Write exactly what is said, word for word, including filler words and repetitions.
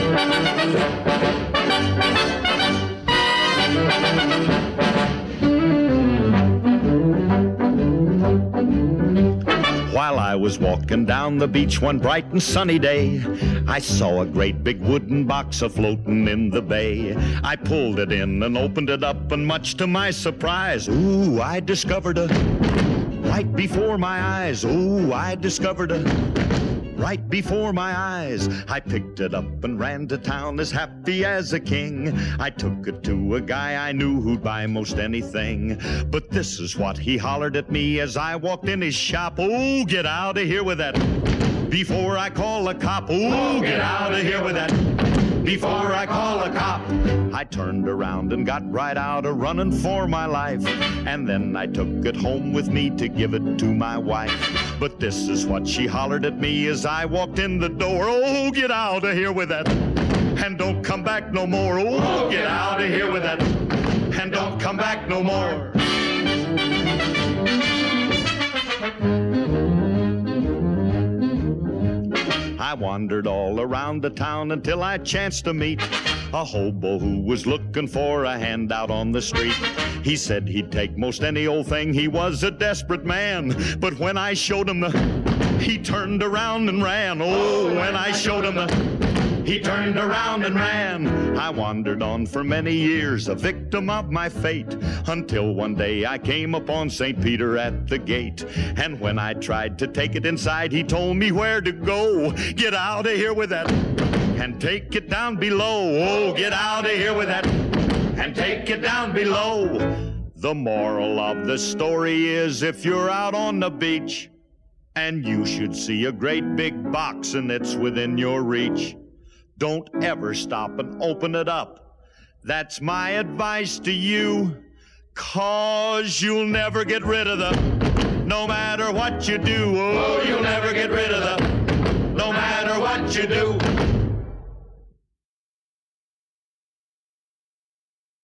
While I was walking down the beach one bright and sunny day, I saw a great big wooden box a-floating in the bay. I pulled it in and opened it up, and much to my surprise, ooh, I discovered a, right before my eyes, ooh, I discovered a, right before my eyes. I picked it up and ran to town as happy as a king. I took it to a guy I knew who'd buy most anything. But this is what he hollered at me as I walked in his shop. Oh, get out of here with that before I call a cop. Oh, get out of here with that before I call a cop. I turned around and got right out a running for my life, and then I took it home with me to give it to my wife. But this is what she hollered at me as I walked in the door. Oh, get out of here with that, and don't come back no more. Oh, get out of here with that, and don't come back no more. I wandered all around the town until I chanced to meet a hobo who was looking for a handout on the street. He said he'd take most any old thing, he was a desperate man. But when I showed him the, he turned around and ran. Oh, when I showed him the, he turned around and ran. I wandered on for many years, a victim of my fate, until one day I came upon Saint Peter at the gate. And when I tried to take it inside, he told me where to go. Get out of here with that, and take it down below. Oh, get out of here with that, and take it down below. The moral of the story is, if you're out on the beach and you should see a great big box and it's within your reach, don't ever stop and open it up. That's my advice to you, 'cause you'll never get rid of them, no matter what you do. Oh, you'll never get rid of them, no matter what you do.